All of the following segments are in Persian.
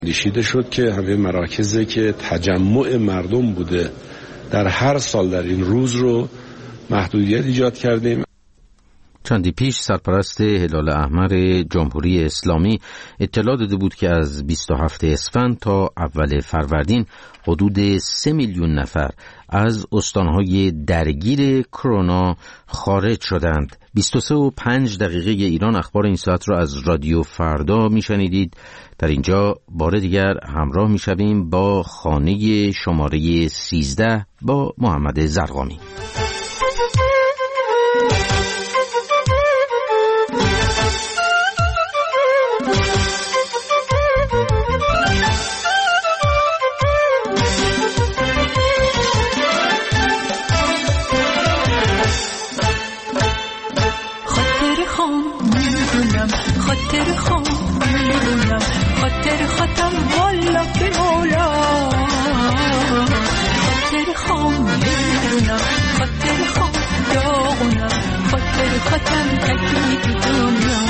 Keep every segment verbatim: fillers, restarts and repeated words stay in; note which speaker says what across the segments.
Speaker 1: اندیشیده شد که همه مراکزی که تجمع مردم بوده در هر سال در این روز رو محدودیت ایجاد کردیم.
Speaker 2: چندی پیش سرپرست هلال احمر جمهوری اسلامی اطلاع داده بود که از بیست و هفتم اسفند تا اول فروردین حدود سه میلیون نفر از استانهای درگیر کرونا خارج شدند. بیست و سه و پنج دقیقه ایران اخبار این ساعت را از رادیو فردا میشنیدید. در اینجا بار دیگر همراه میشویم با خانه شماره سیزده با محمد زرقامی.
Speaker 3: خاطر خام میدونم خاطر خاتم والا به مولا خاطر خام میدونم خاطر خام داغونم خاطر خاتم تکلیف دنیا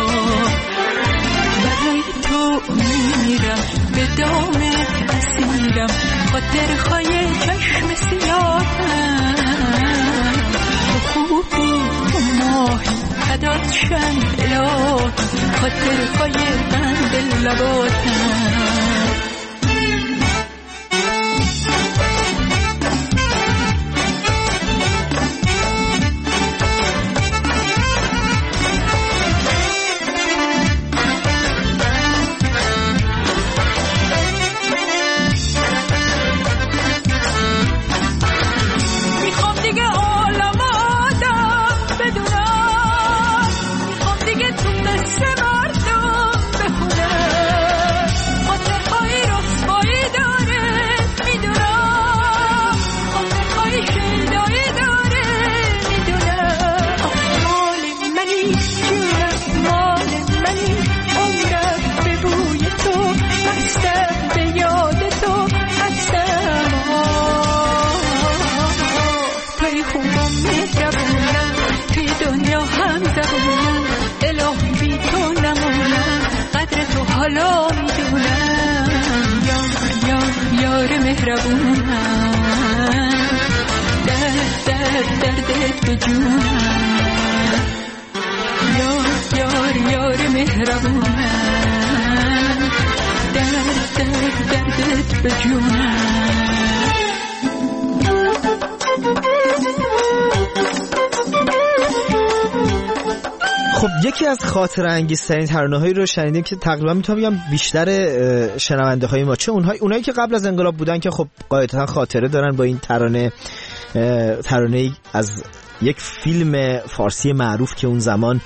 Speaker 3: برای تو میرم به دام اسیرم خاطر خای چشم سیاهم تو خوبی تو ماهی فدات شن الهی خاطر پای بند لباتم حالا میدونم یار یار یار مهربونم درد درد دردت به جونم یار یار یار مهربونم درد درد دردت به جونم.
Speaker 4: خب یکی از خاطر انگیزترین ترانه‌هایی رو شنیدیم که تقریبا میتونم بگم بیشتر شنونده های ما چه اونهایی اونایی که قبل از انقلاب بودن که خب قاعدتا خاطره دارن با این ترانه ترانه از یک فیلم فارسی معروف که اون زمان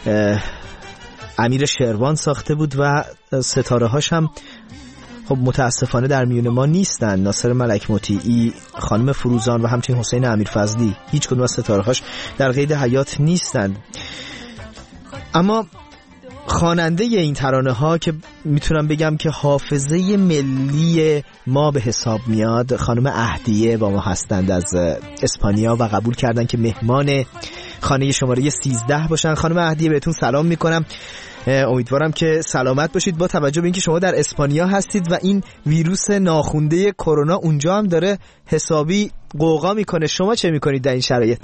Speaker 4: امیر شروان ساخته بود و ستاره هاش هم خب متاسفانه در میون ما نیستن. ناصر ملک مطیعی، خانم فروزان و همچنین حسین امیرفضلی، هیچ کدوم از ستاره هاش در قید حیات نیستن. اما خواننده این ترانه ها که میتونم بگم که حافظه ملی ما به حساب میاد، خانم اهدیه با ما هستند از اسپانیا و قبول کردن که مهمان خانه شماره سیزده باشن. خانم اهدیه بهتون سلام میکنم، امیدوارم که سلامت باشید با توجه به اینکه شما در اسپانیا هستید و این ویروس ناخونده کرونا اونجا هم داره حسابی قوقا میکنه. شما چه میکنید در این شرایط؟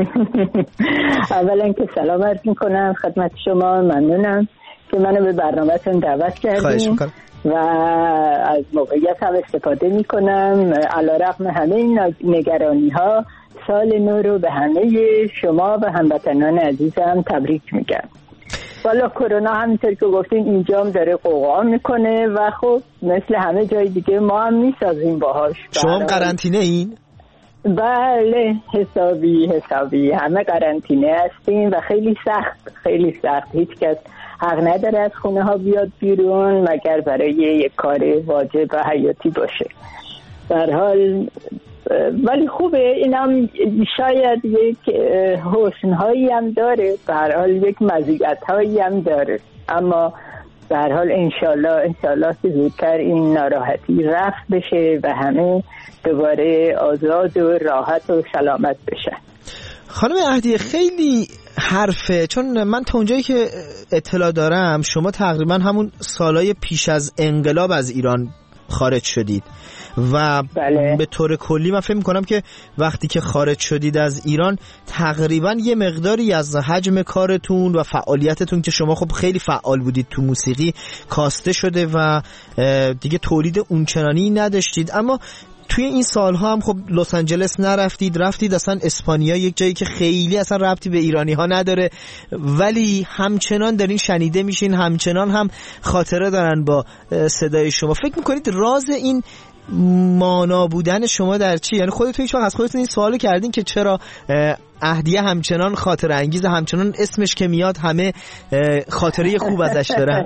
Speaker 5: اولا که سلام عرض میکنم خدمت شما، ممنونم که منو به برنامه‌تون دعوت کردین و از موقعیت هم استفاده میکنم. علیرغم همه این نگرانی ها سال نو رو به همه شما و هموطنان عزیزم تبریک میگم. والا کرونا همینطور که گفتین اینجا هم داره قوقا میکنه و خب مثل همه جای دیگه ما هم میسازیم باهاش.
Speaker 4: شما هم قرنطینه این؟
Speaker 5: بله حسابی حسابی همه قرنطینه هستیم و خیلی سخت خیلی سخت. هیچ کس حق نداره از خونه ها بیاد بیرون مگر برای یک کار واجب و حیاتی باشه. در حال ولی خوبه، اینم شاید یک حسن‌هایی هم داره، به هر حال یک مزیت‌هایی هم داره، اما به هر حال انشالله انشالله که زودتر این ناراحتی رفع بشه و همه دوباره آزاد و راحت و سلامت بشن.
Speaker 4: خانم اهدیه خیلی حرفه، چون من تا اونجایی که اطلاع دارم شما تقریبا همون سالهای پیش از انقلاب از ایران خارج شدید و
Speaker 5: بله.
Speaker 4: به طور کلی من فکر می‌کنم که وقتی که خارج شدید از ایران تقریبا یه مقداری از حجم کارتون و فعالیتتون که شما خب خیلی فعال بودید تو موسیقی کاسته شده و دیگه تولید اونچنانی نداشتید. اما توی این سالها هم خب لس آنجلس نرفتید، رفتید اصلا اسپانیا، یک جایی که خیلی اصلا ربطی به ایرانی ها نداره، ولی همچنان دارین شنیده میشین، همچنان هم خاطره دارن با صدای شما. فکر میکنید راز این مانا بودن شما در چی؟ یعنی خودتون هیچ وقت از خودتون این سوالو کردین که چرا اهدیه همچنان خاطره انگیزه، همچنان اسمش که میاد همه خاطره خوب ازش دارن؟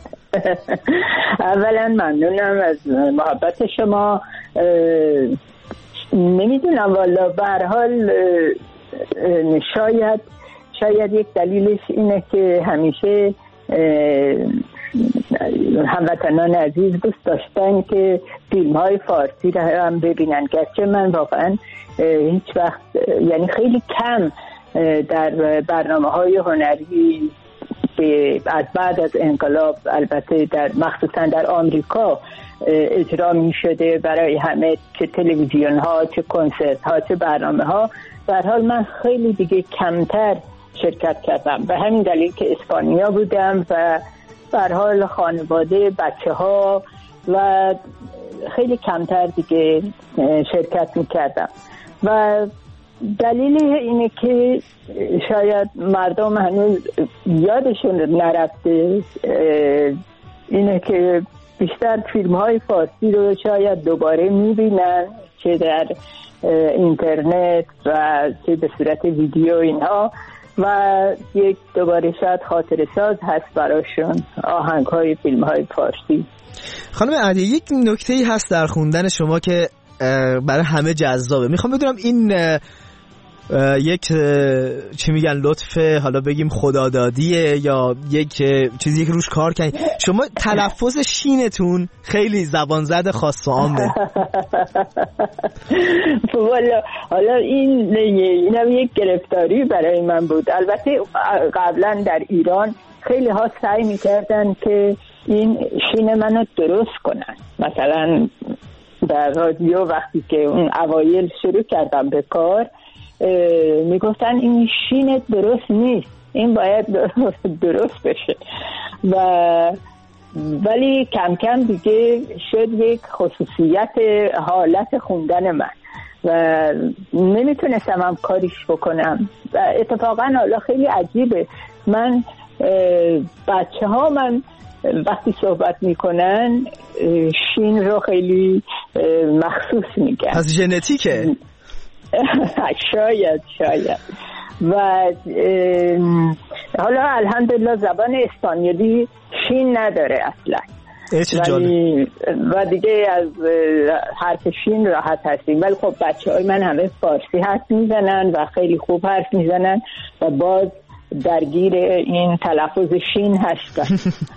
Speaker 5: اولا ممنونم از محبت شما. نمیدونم والا، به هر حال شاید شاید یک دلیلش اینه که همیشه هموطنان عزیز دوست داشتن که فیلم های فارسی رو هم ببینن، گرچه من واقعا هیچ وقت، یعنی خیلی کم در برنامه های هنری از بعد از انقلاب، البته در مخصوصا در آمریکا اجرا می شده برای همه، چه تلویزیون ها، چه کنسرت ها، چه برنامه ها. به هر حال من خیلی دیگه کمتر شرکت کردم، به همین دلیل که اسپانیا بودم و به هر حال خانواده، بچه ها و خیلی کمتر دیگه شرکت می کردم. و دلیل اینه که شاید مردم هنوز یادشون نرفته، اینه که بیشتر فیلم های فارسی رو شاید دوباره میبینن، چه در اینترنت و چه به صورت ویدیو اینها، و یک دوباره شاید خاطر ساز هست براشون آهنگ های فیلم های فارسی.
Speaker 4: خانم اهدیه، یک نکته‌ای هست در خوندن شما که برای همه جذابه. میخوام بدونم این یک چی میگن لطف، حالا بگیم خدادادیه یا یک چیزی که روش کار کنید؟ شما تلفظ شینتون خیلی زبان زد خاص و عامه.
Speaker 5: والا حالا این اینم یک گرفتاری برای من بود. البته قبلا در ایران خیلی ها سعی میکردن که این شین منو درست کنن. مثلا در رادیو وقتی که اون اوایل شروع کردم به کار میگفتن این شینت درست نیست، این باید درست بشه. و ولی کم کم دیگه شد یک خصوصیت حالت خوندن من و نمیتونستم هم کاریش بکنم. و اتفاقا حالا خیلی عجیبه، من بچه ها من وقتی صحبت میکنن شین رو خیلی مخصوص میگن.
Speaker 4: از ژنتیکه؟
Speaker 5: شاید شاید و حالا الحمدلله زبان اسپانیولی شین نداره اصلا، ولی و دیگه از حرف شین راحت هستیم. ولی خب بچه های من همه فارسی حرف میزنن و خیلی خوب حرف میزنن و باز درگیر این تلفظ شین هستن.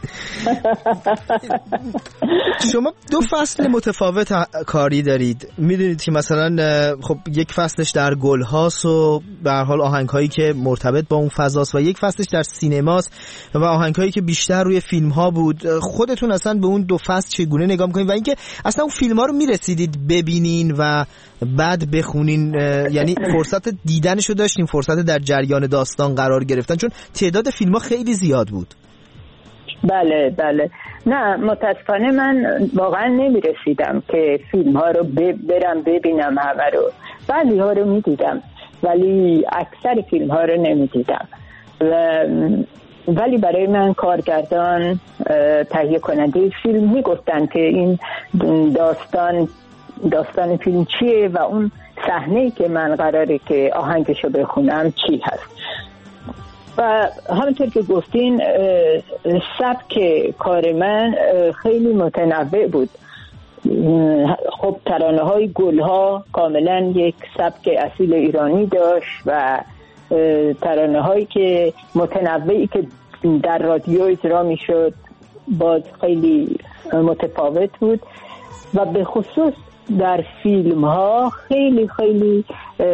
Speaker 4: شما دو فصل متفاوت کاری دارید، میدونید که مثلا خب یک فصلش در گلهاست و به هر حال آهنگ‌هایی که مرتبط با اون فضاست و یک فصلش در سینماست و آهنگ‌هایی که بیشتر روی فیلم‌ها بود. خودتون اصلا به اون دو فصل چگونه نگاه می‌کنید و اینکه اصلا اون فیلم‌ها رو میرسیدید ببینین و بعد بخونین؟ یعنی فرصت دیدنشو داشتین، فرصت در جریان داستان قرار گرفتن، چون تعداد فیلم‌ها خیلی زیاد بود.
Speaker 5: بله بله، نه متاسفانه من واقعا نمیرسیدم که فیلم ها رو برم ببینم همه رو. بعضی ها رو میدیدم ولی اکثر فیلم ها رو نمیدیدم. و ولی برای من کارگردان، تهیه کننده فیلم میگفتن که این داستان داستان فیلم چیه و اون صحنه‌ای که من قراره که آهنگشو بخونم چی هست. و همونطور که گفتین سبک کار من خیلی متنوع بود. خب ترانه های گلها کاملا یک سبک اصیل ایرانی داشت و ترانه هایی که متنوعی که در رادیو اجرا می شد باز خیلی متفاوت بود. و به خصوص در فیلم ها خیلی خیلی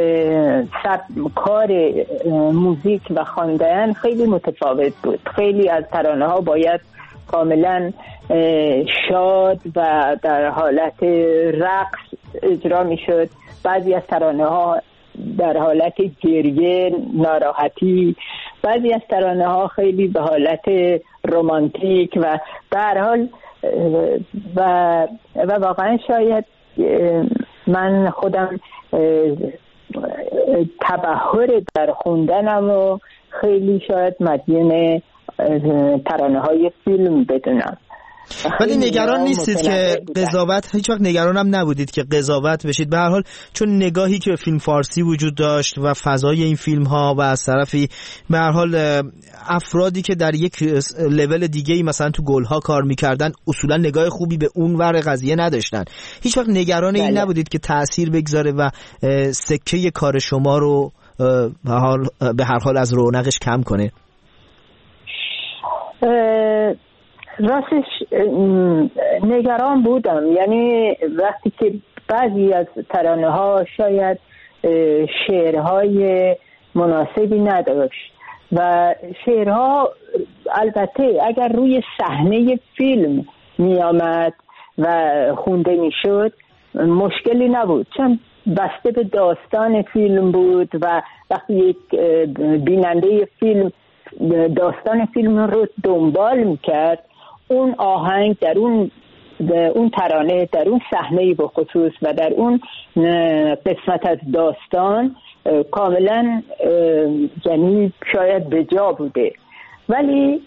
Speaker 5: کار موزیک و خواندن خیلی متفاوت بود. خیلی از ترانه ها باید کاملا شاد و در حالت رقص اجرا می شد. بعضی از ترانه ها در حالت گریه، ناراحتی، بعضی از ترانه ها خیلی به حالت رمانتیک و در حال و و واقعا شاید من خودم تبحر در خوندنم و خیلی شاید مدیون ترانه های فیلم بدونم.
Speaker 4: ولی نگران نیستید که قضاوت، هیچ وقت نگران هم نبودید که قضاوت بشید؟ به هر حال چون نگاهی که فیلم فارسی وجود داشت و فضای این فیلم ها و از طرفی به هر حال افرادی که در یک لول دیگه‌ای مثلا تو گلها کار میکردن اصولا نگاه خوبی به اون ور قضیه نداشتن، هیچ وقت نگران این نبودید که تأثیر بگذاره و سکه کار شما رو به هر حال از رونقش کم کنه؟
Speaker 5: راستش نگران بودم، یعنی وقتی که بعضی از ترانه ها شاید شعرهای مناسبی نداشت و شعرها البته اگر روی صحنه فیلم می آمد و خونده می شد مشکلی نبود، چون بسته به داستان فیلم بود و وقتی یک بیننده فیلم داستان فیلم رو دنبال می کرد اون آهنگ در اون اون ترانه در اون صحنه به خصوص و در اون قسمت از داستان کاملا یعنی شاید به جا بوده. ولی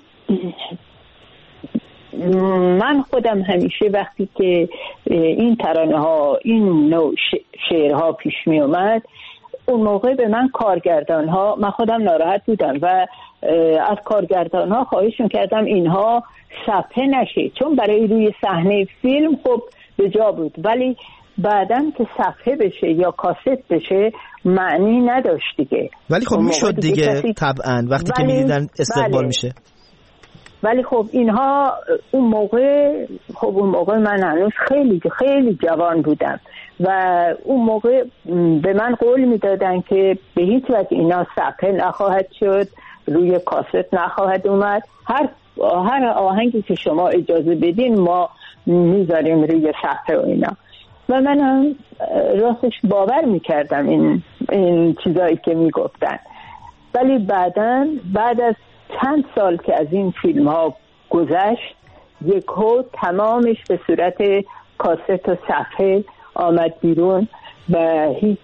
Speaker 5: من خودم همیشه وقتی که این ترانه ها این نوع شعرها پیش می اومد اون موقع به من کارگردان ها، من خودم ناراحت بودم و از کارگردان ها خواهش میکردم اینها صفحه نشه، چون برای روی صحنه فیلم خب به جا بود، ولی بعدن که صفحه بشه یا کاست بشه معنی نداشت دیگه.
Speaker 4: ولی خب میشد دیگه کسی... طبعا وقتی که میدیدن استقبال بله. میشه.
Speaker 5: ولی خب اینها اون موقع خب اون موقع من هنوز خیلی خیلی جوان بودم و اون موقع به من قول میدادن که به هیچ وجه اینا صفحه نخواهد شد، روی کاست نخواهد اومد، هر هر آهنگی که شما اجازه بدین ما میذاریم روی صفحه و اینا. و من هم راستش باور میکردم این این چیزایی که میگفتن. ولی بعدن بعد از چند سال که از این فیلم ها گذشت یکو تمامش به صورت کاست و صفحه آمد بیرون و هیچ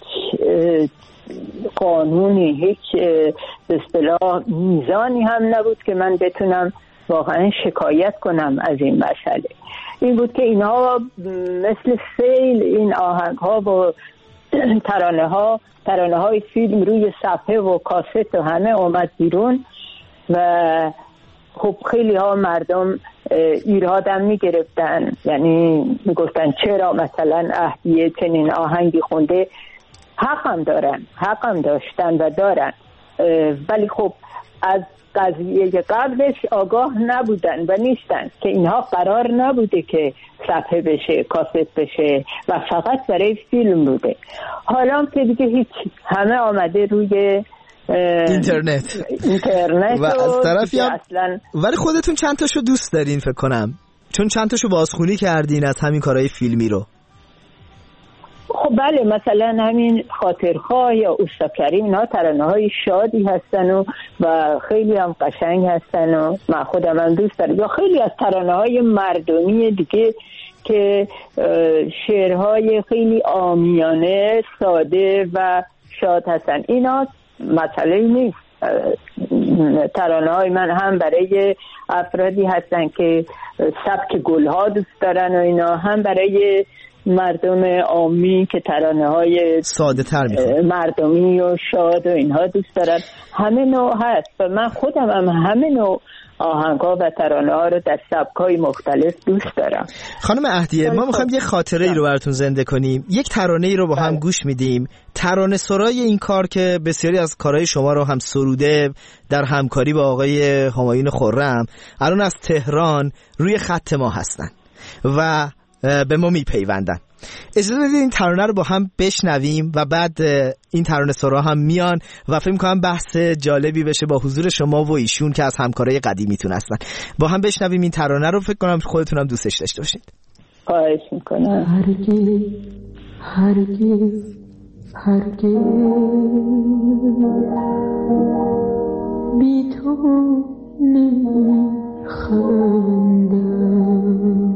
Speaker 5: قانونی، هیچ به اصطلاح میزانی هم نبود که من بتونم واقعا شکایت کنم از این مسئله. این بود که اینها مثل سیل این آهنگ ها و ترانه ها ترانه های فیلم روی صفحه و کاست و همه آمد بیرون و خب خیلی ها مردم ایرادم می گرفتن، یعنی می گفتن چرا مثلا اهدیه چنین آهنگی خونده. حقم دارن، حقم داشتن و دارن، ولی خب از قضیه قبلش آگاه نبودن و نیستن که اینها قرار نبوده که صفحه بشه، کاست بشه و فقط برای فیلم بوده. حالا که دیگه هیچ، همه آمده روی
Speaker 4: اینترنت
Speaker 5: اینترنت
Speaker 4: و از طرفی هم
Speaker 5: اصلا.
Speaker 4: ولی خودتون چند تاشو دوست دارین فکر کنم، چون چند تاشو بازخونی کردین از همین کارهای فیلمی رو.
Speaker 5: خب بله، مثلا همین خاطرخواه یا اوستا کریم اینا ترانه های شادی هستن و, و خیلی هم قشنگ هستن و من خودم هم دوست دارم. یا خیلی از ترانه های مردمی دیگه که شعرهای خیلی عامیانه ساده و شاد هستن، اینا مسئله نیست. ترانه های من هم برای افرادی هستن که سبک گلها دوست دارن و اینا، هم برای مردم عامی که ترانه های
Speaker 4: ساده تر میخواد،
Speaker 5: مردمی و شاد و اینها دوست دارن. همه نوع هست و من خودم هم همه نوع آهنگ‌ها و ترانه‌ها رو در سبک‌های مختلف دوست دارم.
Speaker 4: خانم اهدیه، ما می‌خوایم یه خاطره ای رو براتون زنده کنیم. یک ترانه ای رو با هم گوش میدیم. ترانه سرای این کار که بسیاری از کارهای شما رو هم سروده در همکاری با آقای همایون خرم، الان از تهران روی خط ما هستن و به ما میپیوندن. اجازه بدید این ترانه رو با هم بشنویم و بعد این ترانه سرا هم میان و فکر می‌کنم بحث جالبی بشه با حضور شما و ایشون که از همکارای قدیمیتون هستن. با هم بشنویم این ترانه رو، فکر کنم خودتونم دوستش داشته باشید.
Speaker 5: خواهش میکنم.
Speaker 3: هرگز هرگز هرگز بی تو نمیخندم،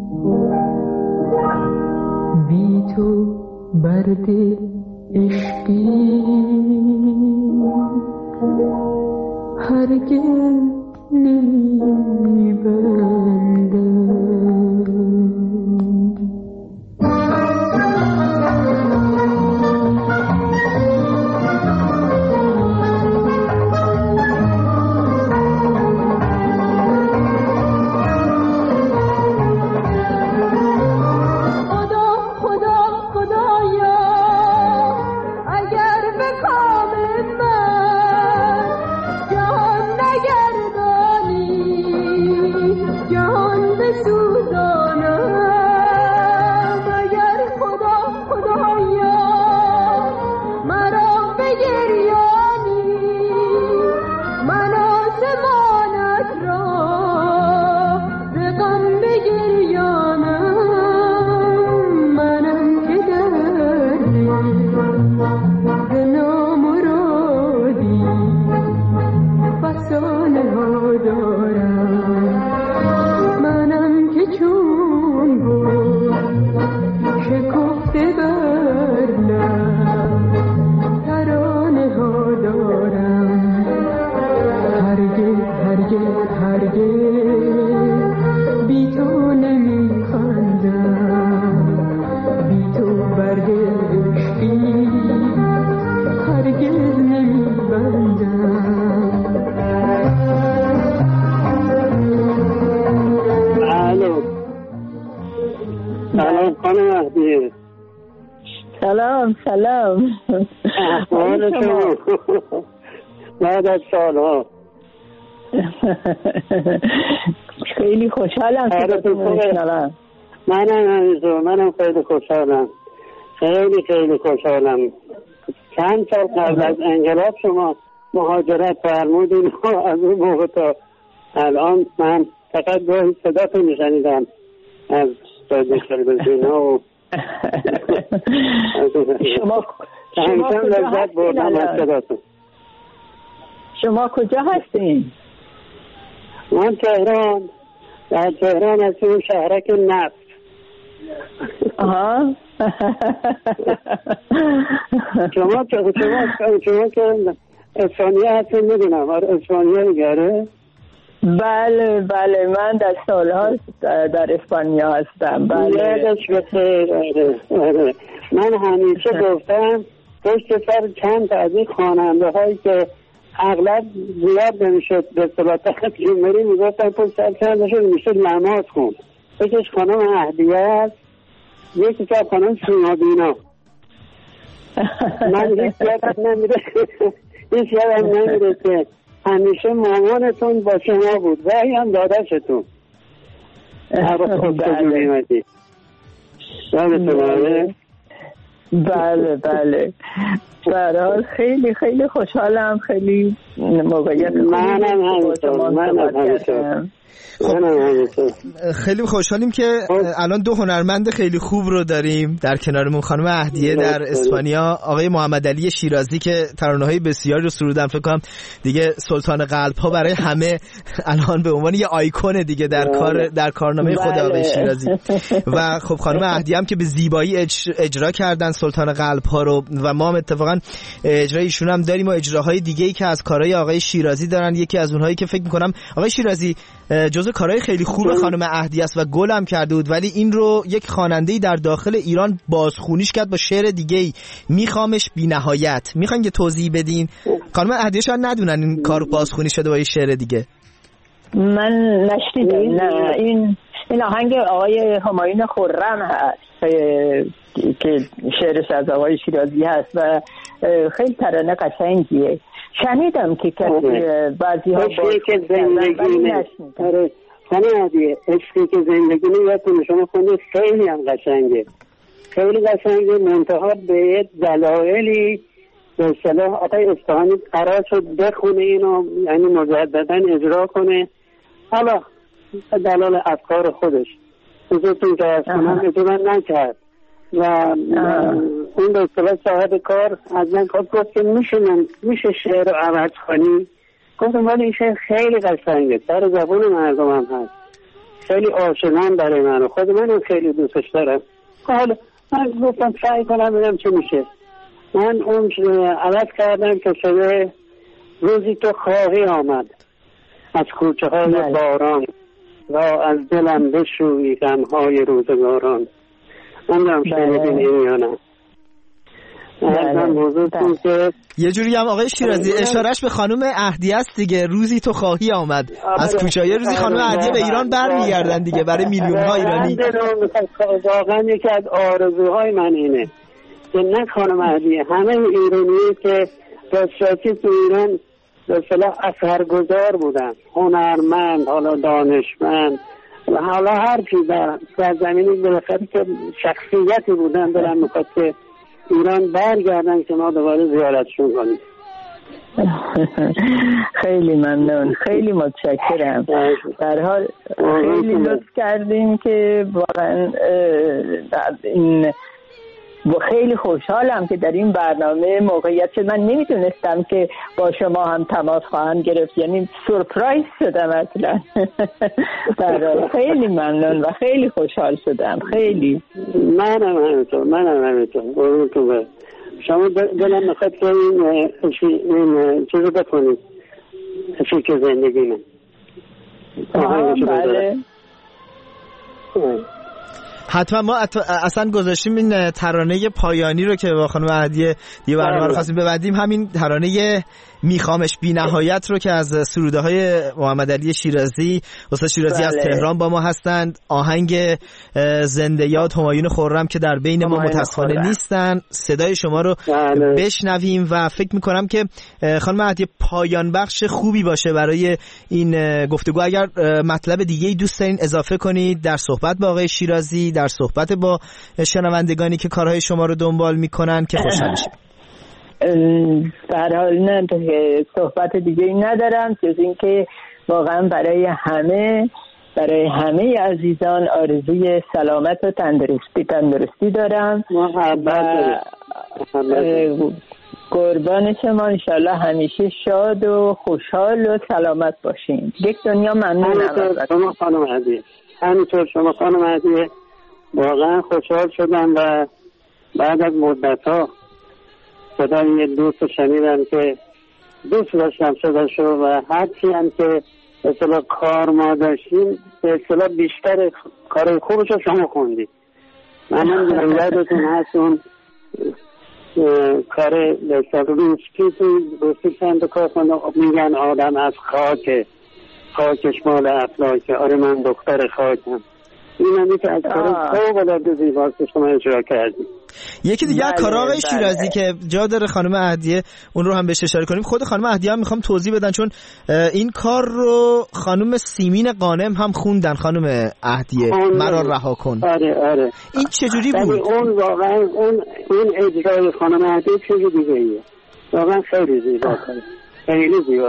Speaker 3: بی تو برد عشقی هرگز نمیبندم.
Speaker 5: سلام سلام.
Speaker 6: احوال شما بعد از سالها؟
Speaker 5: خیلی خوشحالم که بشنوم.
Speaker 6: منم همینطور، منم خیلی خوشحالم، خیلی خیلی خوشحالم. چند سال قبل از انقلاب شما مهاجرت فرمودین و از اون موقع تا الان من فقط گاهی صداتون میشنیدم از تلویزیون و
Speaker 5: شما
Speaker 6: شما لذت بردم از صداتون.
Speaker 5: شما کجا هستین؟
Speaker 6: من تهران، در تهران هستیم، شهرک نفت.
Speaker 5: آها.
Speaker 6: شما شما شما که اسپانیا هستین میدونم، اسپانیا میگره؟
Speaker 5: بله بله، من در سالها در اسپانیا هستم. بله.
Speaker 6: یادش بخیر. آره. من همیشه گفتم پشت سر چند تا از این خواننده هایی که اغلب زیاد نمیشد به اصطلاح ترجمه‌ای میگفتن پشت سر چندشون میشد نماز خون. یکیش خانم اهدیه است، یکی که خانم سیما بینا. من هیچ یادم نمیره هیچ یادم نمیره که همیشه مامانتون با شما بود و هم داداشتون.
Speaker 5: بله بله. برای خیلی خیلی خوشحالم، خیلی موقعیت
Speaker 6: منم همینطور منم همینطور
Speaker 4: خیلی خوشحالیم که الان دو هنرمند خیلی خوب رو داریم در کنارمون، خانم اهدیه در اسپانیا، آقای محمد علی شیرازی که ترانه‌های بسیاری رو سرودن. فکر کنم دیگه سلطان قلب‌ها برای همه الان به عنوان یه آیکون دیگه در کار در کارنامه خود آقای شیرازی. و خب خانم اهدیه هم که به زیبایی اجرا کردن سلطان قلب‌ها رو و ما هم اتفاقا اجرای ایشون هم داریم و اجراهای دیگه‌ای که از کارهای آقای شیرازی دارن. یکی از اونهایی که فکر می‌کنم آقای شیرازی جزو کارهای خیلی خوب خانم اهدیه است و گل هم کرده بود، ولی این رو یک خواننده‌ای در داخل ایران بازخونیش کرد با شعر دیگه‌ای، میخوامش بی‌نهایت. میخواین که توضیح بدین؟ خانم اهدیه شاید ندونن این کار بازخونی شده با یه شعر دیگه.
Speaker 5: من نشنیدم. نه این این آهنگ آقای همایون خرم هست که شعرش از آقای شیرازی هست و خیلی ترانه قشنگیه. شنیدم که کسی بعضی ها
Speaker 6: عشقی که زندگی نه خانه عادیه، عشقی که زندگی نه یادتون شما خونده خیلی هم قشنگه. خیلی قشنگه، منتها به دلایلی به اصطلاح آقای اصفهانی قرار شد بخونه اینو، یعنی مجددا اجرا کنه، حالا دلال افکار خودش حضورتون که از کنم اجرا نکرد و اون به اصطلاح صاحب کار از من گفت که میشه من میشه شعر رو عوض کنی. گفتم ولی این شعر خیلی قشنگه، سر زبون مردم هم هست، خیلی آشنان برای من، خود من خیلی دوستش دارم. حالا من گفتم سعی کنم ببینم چه میشه. من اون عوض کردم که شده روزی تو خواهی آمد از کوچه های باران و از دلم بشویی غمهای روزگاران. من دارم شنیدین این یا نه؟
Speaker 4: یه جوری هم آقای شیرازی اشارش به خانم اهدیه است دیگه، روزی تو خواهی آمد از کوچه های، روزی خانم اهدیه به ایران برمیگردن دیگه برای میلیون ها ایرانی.
Speaker 6: واقعا یکی از آرزوهای من اینه که نه خانم اهدیه، همه ایرانی که دسترسی تو ایران به اصطلاح اثرگذار بودن، هنرمند، حالا دانشمند و حالا هر چی در زمینی بالاخره که شخصیتی بودن، دارن میخواد که ایران برگردن که ما دوباره زیارتشون کنیم.
Speaker 5: خیلی ممنون، خیلی متشکرم. در حال خیلی لطف کردیم که واقعا این خیلی خوشحالم که در این برنامه موقعیت شد. من نمیدونستم که با شما هم تماس خواهم گرفت، یعنی سورپرایز شدم اصلا. در خیلی ممنون و خیلی خوشحال شدم. خیلی
Speaker 6: منم همینطور منم همینطور شما دلم میخواد که این این چیزو بکنید، فکر زندگی من.
Speaker 5: بله
Speaker 4: حتما. ما اصلا گذاشتیم این ترانه پایانی رو که با خانم اهدیه یه برنامه رو خواستیم ببندیم، همین ترانه میخوامش بی نهایت رو که از سروده های محمد علی شیرازی، استاد شیرازی بله. از تهران با ما هستند. آهنگ زنده یاد همایون خرم که در بین ما متاسفانه نیستن، صدای شما رو بله. بشنویم و فکر میکنم که خانم اهدیه پایان بخش خوبی باشه برای این گفتگو. اگر مطلب دیگه دوست دارین اضافه کنید در صحبت با آقای شیرازی، در صحبت با شنوندگانی که کارهای شما رو دنبال میکنن که خوشحال میشیم.
Speaker 5: در حال نه صحبت دیگه ای ندارم جز این که واقعا برای همه برای همه عزیزان آرزوی سلامت و تندرستی تندرستی دارم و قربان شما. انشالله همیشه شاد و خوشحال و سلامت باشین. یک دنیا ممنونم.
Speaker 6: شما خانم عزیز، همینطور شما خانم عزیز، واقعا خوشحال شدم و بعد از مدت ها صدای یه دوست شنیدم که دوست داشتم صداشو و هرچی هم که به اصطلاح کار ما داشتیم به اصطلاح بیشتر کار خوبشو شما خوندید. من هم دیدم یادتون هست اون کار به اصطلاح روسکی تو روسکی چند کار خوندم، میگن آدم از خاک، خاکش مال افلاکه. آره من دختر خاکم. این هم که از کار خوب العاده زیباست که شما اجرا کردیم.
Speaker 4: یکی دیگه کارا آقای شیرازی که جا داره خانم اهدیه اون رو هم بهش اشاره کنیم. خود خانم اهدیه هم میخوام توضیح بدن چون این کار رو خانم سیمین قانم هم خوندن. خانم اهدیه مرا رها کن.
Speaker 6: آره آره.
Speaker 4: این چجوری بود؟
Speaker 6: اون واقعا اون اون اجرای خانم اهدیه چیزی دیگه ایه. واقعا خیلی زیبا کنه. خیلی زیبا.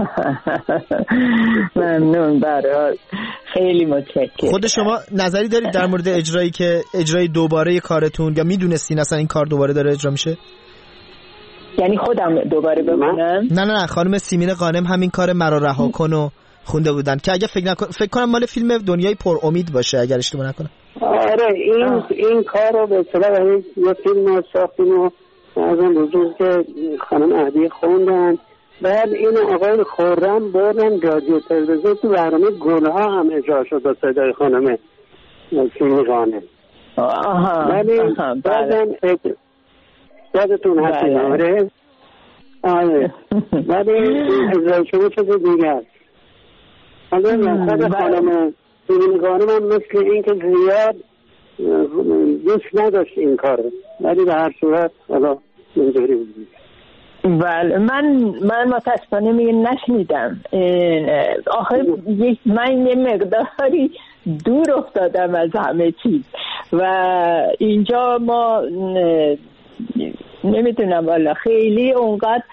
Speaker 5: ممنون برات. خیلی متشکرم.
Speaker 4: خود شما نظری دارید در مورد اجرایی که اجرای دوباره کارتون، یا میدونستین اصلا این کار دوباره داره اجرا میشه؟
Speaker 5: یعنی خودم دوباره ببینم؟
Speaker 4: نه نه نه خانم سیمین قانم همین کار مرا رها کن و خونده بودن که اگه فکر نکن فکر کنم مال فیلم دنیای پر امید باشه اگر اشتباه نکنم.
Speaker 6: آره این آه. این کارو به اصطلاح یه فیلم ساختیم و از اون روزی که خانم اهدیه خوندن، بعد این آقای خرم بردن رادیو تلویزیون تو برنامه گلها هم اجرا شد با صدای خانم سیمین قانم.
Speaker 5: آها
Speaker 6: ولی بعدم یادتون هست آره آره ولی اجرای شما چیز دیگه است. حالا خود خانم سیمین قانم هم مثل این که زیاد دوست نداشت این کار، ولی به هر صورت حالا اینجوری بود.
Speaker 5: بله من من متاسفانه میگه نشنیدم. آخه من یه مقداری دور افتادم از همه چیز و اینجا ما نمیتونم والا خیلی اونقدر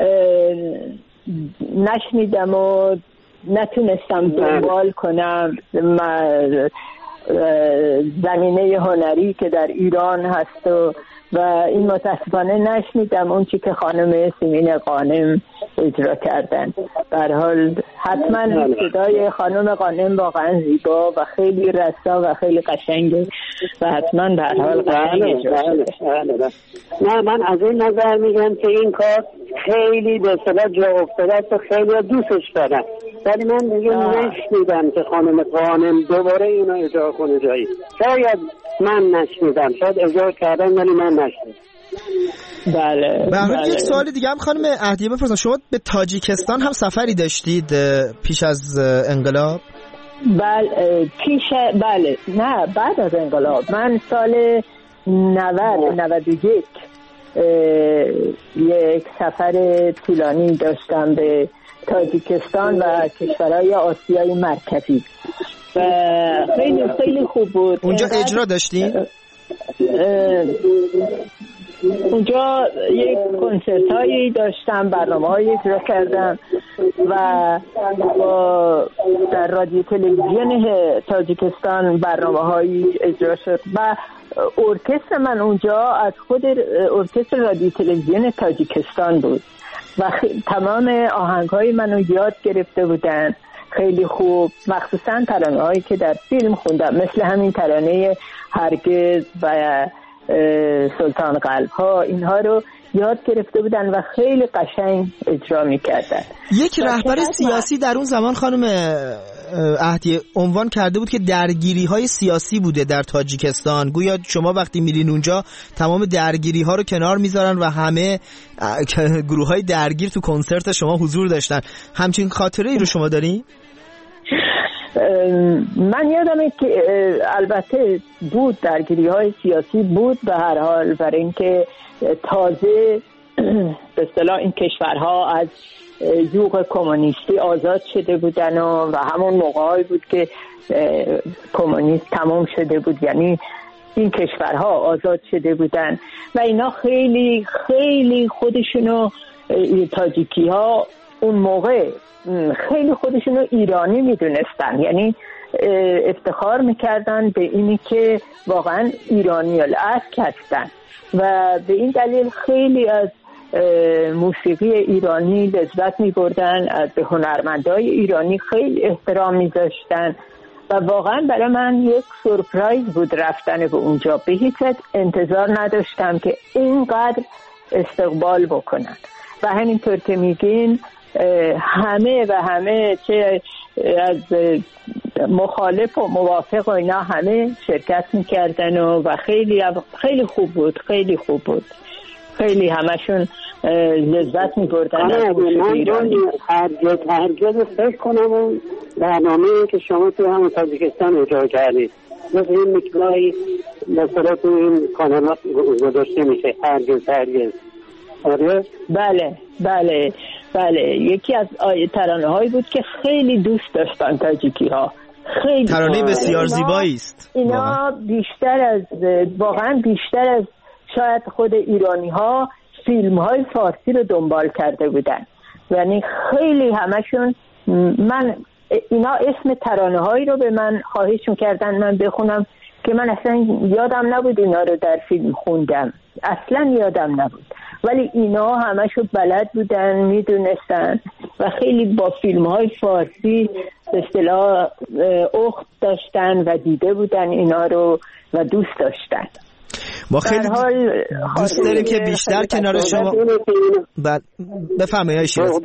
Speaker 5: نشنیدم و نتونستم دنبال کنم زمینه هنری که در ایران هست و و این متاسفانه نشنیدم اون چی که خانم سیمین غانم اجرا کردن. به هر حال حتما صدای خانم غانم واقعا زیبا و خیلی رسا و خیلی قشنگه و حتما به هر حال قشنگ اجرا شده.
Speaker 6: نه من از این نظر میگم که این کار خیلی به اصطلاح جا افتاده است و خیلی دوستش دارن، ولی من دیگه نشنیدم که خانم غانم دوباره اینو اجرا کنه جایی. شاید من نشنیدم، شاید اجرا کردن ولی من نشنیدم.
Speaker 5: بله.
Speaker 4: بله. یک سوال دیگه هم خانم اهدیه بپرسم، شما به تاجیکستان هم سفری داشتید پیش از انقلاب؟
Speaker 5: بله پیش بله نه بعد از انقلاب. من سال نود نود و یک یک سفر طولانی داشتم به تاجیکستان و کشورهای آسیای مرکزی و خیلی خیلی خوب بود.
Speaker 4: اونجا اجرا داشتین؟
Speaker 5: اونجا یک کنسرت هایی داشتم، برنامه هایی اجرا کردم و با در رادیو تلویزیون تاجیکستان برنامه هایی اجرا شد و ارکستر من اونجا از خود ارکستر رادیو تلویزیون تاجیکستان بود و تمام آهنگ های منو یاد گرفته بودن. خیلی خوب، مخصوصا ترانه هایی که در فیلم خوندم مثل همین ترانه هرگز و سلطان قلب ها، اینها رو یاد گرفته بودن و خیلی قشنگ اجرا میکردن.
Speaker 4: یک رهبر سیاسی در اون زمان خانم اهدیه عنوان کرده بود که درگیری های سیاسی بوده در تاجیکستان، گویا شما وقتی میرین اونجا تمام درگیری ها رو کنار میذارن و همه گروه های درگیر تو کنسرت شما حضور داشتن. همچین خاطره ای رو شما دارین؟
Speaker 5: من یادمه که البته بود درگیری های سیاسی بود به هر حال، برای اینکه تازه به اصطلاح این کشورها از یوغ کمونیستی آزاد شده بودن و, و همون موقعی بود که کمونیست تمام شده بود، یعنی این کشورها آزاد شده بودن و اینا خیلی خیلی خودشونو تاجیکی ها اون موقع خیلی خودشونو ایرانی میدونستن، یعنی افتخار میکردن به اینی که واقعا ایرانی الاصل هستن و به این دلیل خیلی از موسیقی ایرانی لذت میبردن، از به هنرمندای ایرانی خیلی احترام میذاشتن و واقعا برای من یک سورپرایز بود رفتن به اونجا. به هیچ وجه انتظار نداشتم که اینقدر استقبال بکنن و همینطور که میگین همه و همه چه از مخالف و موافق و اینا همه شرکت میکردن و, و خیلی خیلی خوب بود، خیلی خوب بود، خیلی همشون لذت میبردن از موسیقی ایرانی.
Speaker 6: هرگز هرگز فکر کنم اون برنامه‌ای که شما تو همون تاجیکستان اجرا کردید مثل این میکنایی مثلا تو این کانالات گذاشته میشه هرگز هرگز. آره؟
Speaker 5: بله بله بله یکی از ترانه هایی بود که خیلی دوست داشتن تاجیکی ها. خیلی
Speaker 4: ترانه بسیار زیبایی است.
Speaker 5: اینا بیشتر از واقعا بیشتر از شاید خود ایرانی ها فیلم های فارسی رو دنبال کرده بودن، یعنی خیلی همشون. من اینا اسم ترانه هایی رو به من خواهش میکردن من بخونم که من اصلا یادم نبود اینا رو در فیلم خوندم، اصلا یادم نبود، ولی اینا همشو بلد بودن، میدونستن و خیلی با فیلم های فارسی به اصطلاح اخت داشتن و دیده بودن اینا رو و دوست داشتن.
Speaker 4: ما خیلی دوست داریم که بیشتر کنار شما بفهمه های شیراز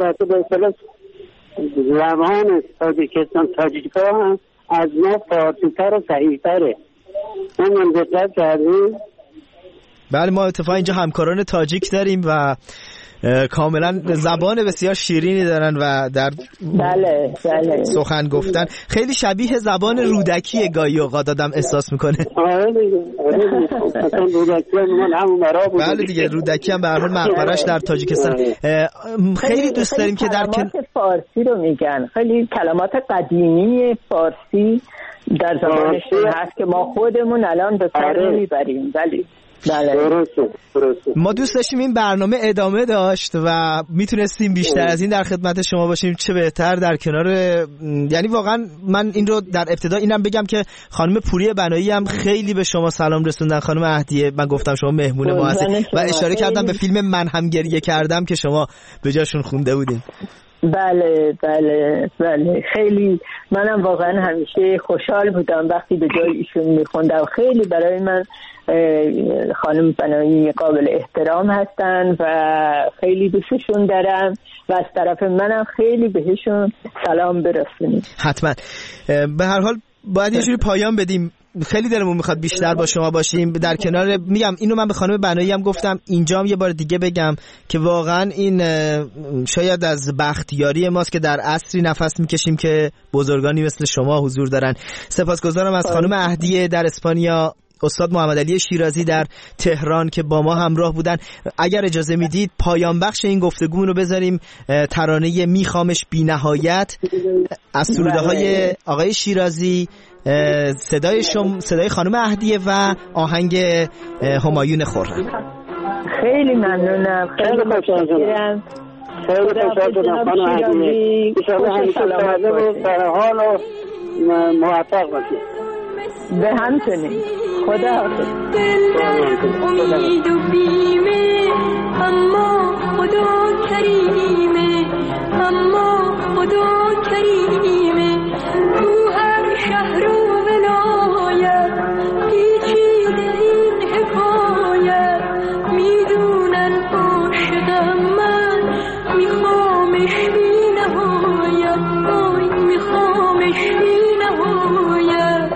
Speaker 6: زبان تاجیکستان تاجیکا از ما فارسی تر و صحیح تره. من دقت کردیم.
Speaker 4: بله ما اتفاقا اینجا همکاران تاجیک داریم و کاملا زبان بسیار شیرینی دارن و در
Speaker 5: بله بله
Speaker 4: سخن گفتن خیلی شبیه زبان رودکی گاهی اوقات آدم احساس میکنه.
Speaker 6: آره دیگه مثلا رودکی هم همون مرا بود.
Speaker 4: بله دیگه رودکی هم به هر حال مقبرش در تاجیکستان. خیلی دوست داریم که در
Speaker 5: کلمات فارسی رو میگن، خیلی کلمات قدیمی فارسی در زبانشون هست که ما خودمون الان به کار نمیبریم. ولی بله
Speaker 6: درسته درسته.
Speaker 4: ما دوست داشتیم این برنامه ادامه داشت و میتونستیم بیشتر از این در خدمت شما باشیم، چه بهتر در کنار، یعنی واقعا من این رو در ابتدا اینم بگم که خانم پوری بنایی هم خیلی به شما سلام رسوندن. خانم اهدیه، من گفتم شما مهمون ما هستید و اشاره کردم به فیلم من هم گریه کردم که شما به جاشون خونده بودین.
Speaker 5: بله بله بله خیلی منم واقعا همیشه خوشحال بودم وقتی به جای ایشون میخوندم. خیلی برای من خانم بنایی قابل احترام هستن و خیلی دوستشون دارم و از طرف منم خیلی بهشون سلام برسونید.
Speaker 4: حتما. به هر حال باید یه جوری پایان بدیم. خیلی دلمون میخواد بیشتر با شما باشیم در کنار. میگم اینو من به خانم بنایی هم گفتم، اینجام یه بار دیگه بگم که واقعا این شاید از بختیاری ماست که در عصری نفس میکشیم که بزرگانی مثل شما حضور دارن. سپاسگزارم از خانم اهدیه در اسپانیا، استاد محمد علی شیرازی در تهران که با ما همراه بودن. اگر اجازه میدید پایان بخش این گفتگو رو بذاریم ترانه میخوامش بی نهایت از سروده های آقای شیرازی، صدای شم صدای خانم اهدیه و آهنگ همایون خرم.
Speaker 5: خیلی ممنونم، خیلی متشکرم.
Speaker 6: خیلی خوشحال شدم خانم اهدیه. ان شاء الله همیشه سلامت و سرحال و موفق باشید.
Speaker 5: به همچنین. خدا حافظ.
Speaker 3: امید و بیمه اما خدا کریمه، اما خدا کریمه. تو هر شهر و ولایت پیچیده این حکایت، میدونن عاشقم من، میخوامش بی نهایت، آی میخوامش بی نهایت.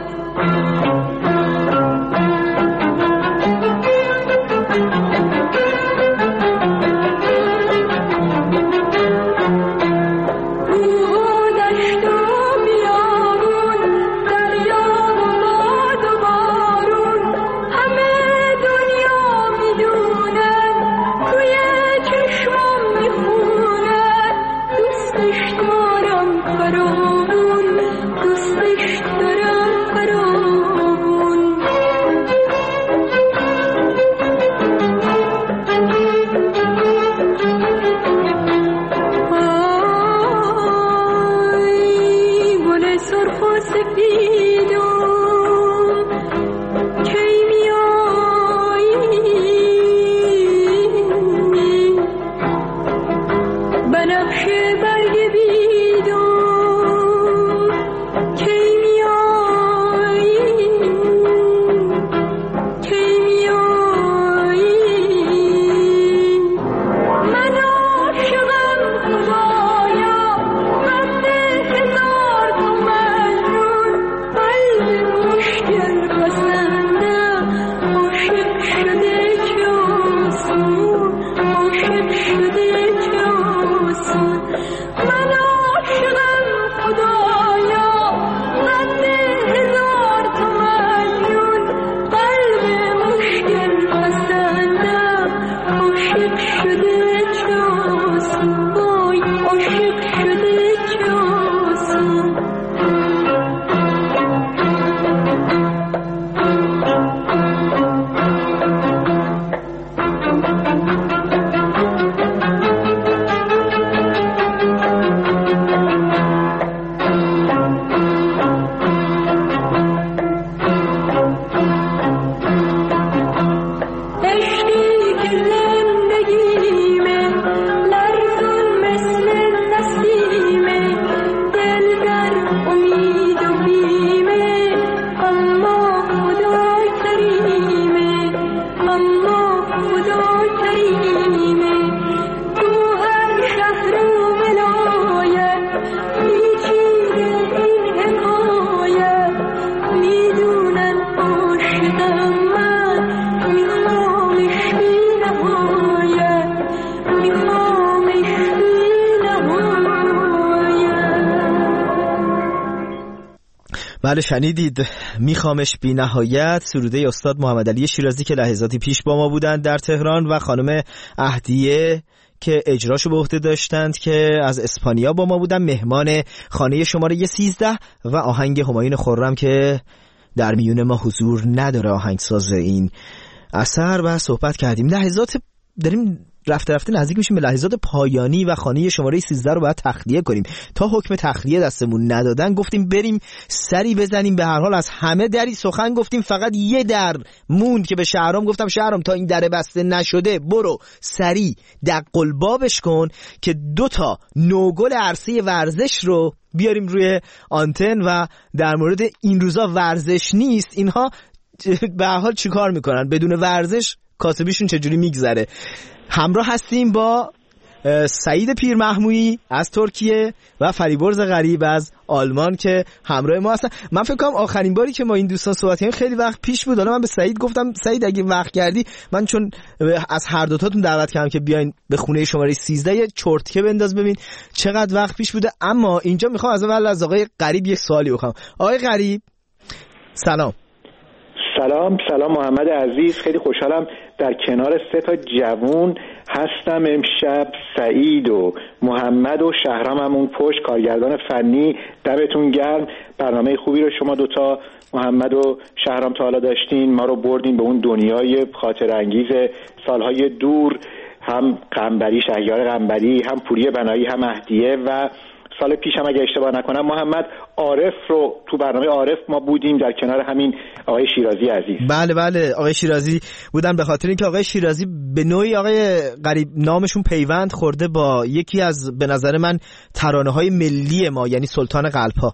Speaker 4: بله شنیدید میخوامش بی نهایت، سروده استاد محمد علی شیرازی که لحظاتی پیش با ما بودند در تهران و خانم اهدیه که اجراشو به عهده داشتند که از اسپانیا با ما بودن، مهمان خانه شماره سیزده و آهنگ همایون خرم که در میون ما حضور نداره آهنگساز این اثر، و صحبت کردیم. لحظات داریم رفته رفته نزدیک میشیم به لحظات پایانی و خانه شماره سیزده رو باید تخلیه کنیم. تا حکم تخلیه دستمون ندادن گفتیم بریم سری بزنیم. به هر حال از همه دری سخن گفتیم، فقط یه در موند که به شهرام گفتم شهرام تا این در بسته نشده برو سری دق البابش کن که دو تا نوگل عرصه ورزش رو بیاریم روی آنتن و در مورد این روزا ورزش نیست، اینها به هر حال چیکار میکنن بدون ورزش، کاسبیشون چجوری میگذره. همراه هستیم با سعید پیرمحمودی از ترکیه و فریبرز غریب از آلمان که همراه ما هستن. من فکر کنم آخرین باری که ما این دوستان صحبت کردیم خیلی وقت پیش بود. حالا من به سعید گفتم سعید اگه وقت کردی، من چون از هر دوتاتون دعوت کردم که بیاین به خونه شماره سیزده یه چرتکه بنداز ببین چقدر وقت پیش بوده. اما اینجا میخوام از اول از آقای غریب یک سوالی بکنم. آقای غریب سلام.
Speaker 7: سلام سلام محمد عزیز، خیلی خوشحالم در کنار سه تا جوون هستم امشب. سعید و محمد و شهرام همون پشت، کارگردان فنی، دمتون گرم. برنامه خوبی رو شما دوتا محمد و شهرام تا حالا داشتین، ما رو بردین به اون دنیای خاطر انگیز سالهای دور، هم قنبری، شهریار قنبری، هم پوری بنایی، هم مهدیه و سال پیش هم اگه اشتباه نکنم محمد عارف رو تو برنامه عارف ما بودیم در کنار همین آقای شیرازی عزیز.
Speaker 4: بله بله آقای شیرازی بودن، به خاطر اینکه آقای شیرازی به نوعی آقای غریب نامشون پیوند خورده با یکی از به نظر من ترانه‌های ملی ما، یعنی سلطان قلب‌ها.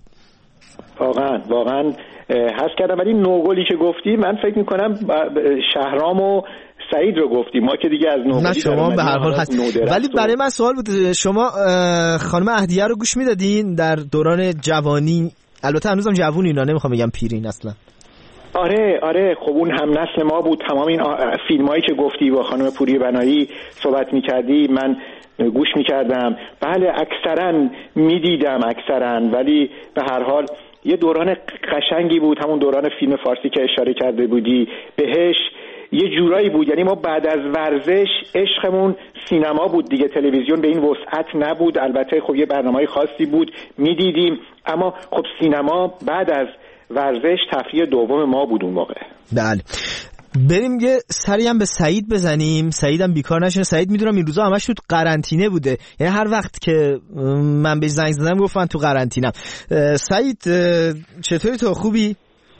Speaker 7: واقعا واقعا حس کردم. ولی نوگلی که گفتی من فکر میکنم شهرام و سعید رو گفتی، ما که دیگه از نوگلی
Speaker 4: نه شما به هر حال هست. ولی برای من سوال بود، شما خانم اهدیه رو گوش میدادین در دوران جوانی؟ البته هنوزم جوونی، اینا نمیخوام بگم پیرین اصلا.
Speaker 7: آره آره خب اون هم نسل ما بود. تمام این فیلمایی که گفتی با خانم پوری بنایی صحبت میکردی من گوش میکردم. بله اکثرا میدیدم اکثرا، ولی به هر حال یه دوران قشنگی بود، همون دوران فیلم فارسی که اشاره کرده بودی بهش. یه جورایی بود، یعنی ما بعد از ورزش عشقمون سینما بود دیگه، تلویزیون به این وسعت نبود. البته خب یه برنامه‌های خاصی بود میدیدیم، اما خب سینما بعد از ورزش تفریح دوم ما بود اون موقع.
Speaker 4: بله بریم یه سری هم به سعید بزنیم. سعید هم بیکار نشه. سعید میدونم این روزا همش تو قرنطینه بوده، یعنی هر وقت که من به زنگ زدم گفتن تو قرنطینه‌ام. سعید چطوری تو؟ خوبی؟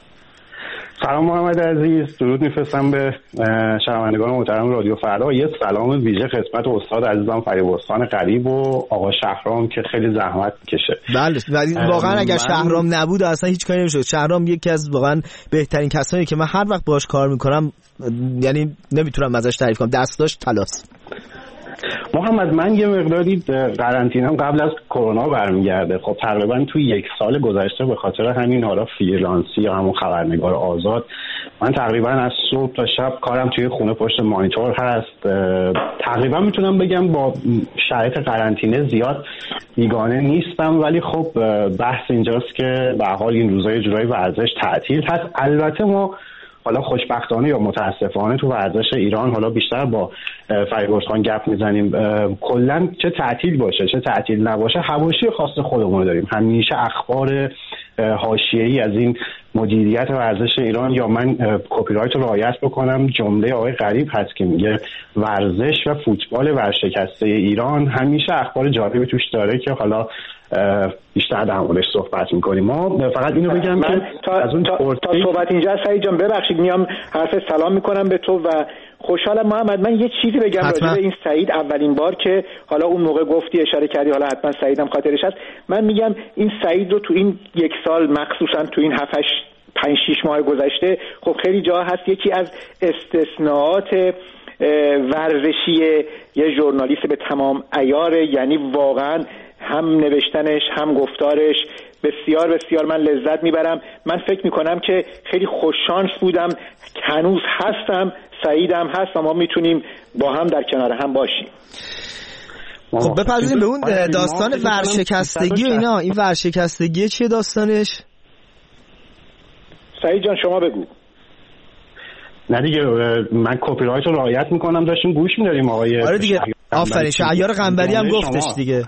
Speaker 8: سلام محمد عزیز، درود میفرستم به شنوندگان محترم رادیو فردا. یه سلام ویژه خدمت استاد عزیزم فریبرستان غریب و آقا شهرام که خیلی زحمت میکشه.
Speaker 4: بله ولی واقعا اگر شهرام نبود اصلا هیچ کاری نمیشد. شهرام یکی از واقعا بهترین کسانی که من هر وقت باهاش کار میکنم، یعنی نمیتونم ازش تعریف کنم، دستاش طلاست.
Speaker 8: محمد من یه مقداری قرنطینه‌ام قبل از کرونا برمیگرده. خب تقریبا توی یک سال گذشته به خاطر همین حالا فریلنسی یا همون خبرنگار آزاد من تقریبا از صبح تا شب کارم توی خونه پشت مانیتور هست. تقریبا میتونم بگم با شرایط قرنطینه زیاد بیگانه نیستم، ولی خب بحث اینجاست که به حال این روزای جورای ورزش تعطیل هست. البته ما حالا خوشبختانه یا متاسفانه تو ورزش ایران حالا بیشتر با فریبرز خان گپ میزنیم، کلا چه تعطیل باشه چه تعطیل نباشه حواشی خاص خودمون رو داریم. همیشه اخبار حاشیه‌ای از این مدیریت ورزش ایران، یا من کپی رایت رو رعایت بکنم، جمله آقای غریب هست که میگه ورزش و فوتبال ورشکسته ایران، همیشه اخبار جالبی توش داره که حالا بیشتر در موردش صحبت میکنیم. ما فقط اینو بگم
Speaker 7: من
Speaker 8: که
Speaker 7: تا,
Speaker 8: از اون
Speaker 7: تا, تا صحبت اینجا سعید جان ببخشید میام حرف سلام میکنم به تو و خوشحالم. محمد من یه چیزی بگم راجع به این سعید. اولین بار که حالا اون موقع گفتی اشاره کردی، حالا حتما سعیدم خاطرش هست، من میگم این سعید رو تو این یک سال مخصوصا تو این هفت پنج شش ماه گذشته خب خیلی جا هست یکی از استثناءات ورزشی یه ژورنالیست به تمام عیاره، یعنی واقعا هم نوشتنش هم گفتارش بسیار بسیار من لذت میبرم. من فکر میکنم که خیلی خوششانس بودم، هنوز هستم، سعیدم هست و ما میتونیم با هم در کنار هم باشیم.
Speaker 4: خب بپردازیم به اون داستان ورشکستگی و اینا. این ورشکستگی چیه داستانش؟
Speaker 7: سعید جان شما بگو.
Speaker 8: نه دیگه من کپی رایت رو رعایت میکنم، داشتیم گوش میداریم آقای
Speaker 4: آره دیگه آفرین، شهریار قنبری هم گفتش دیگه.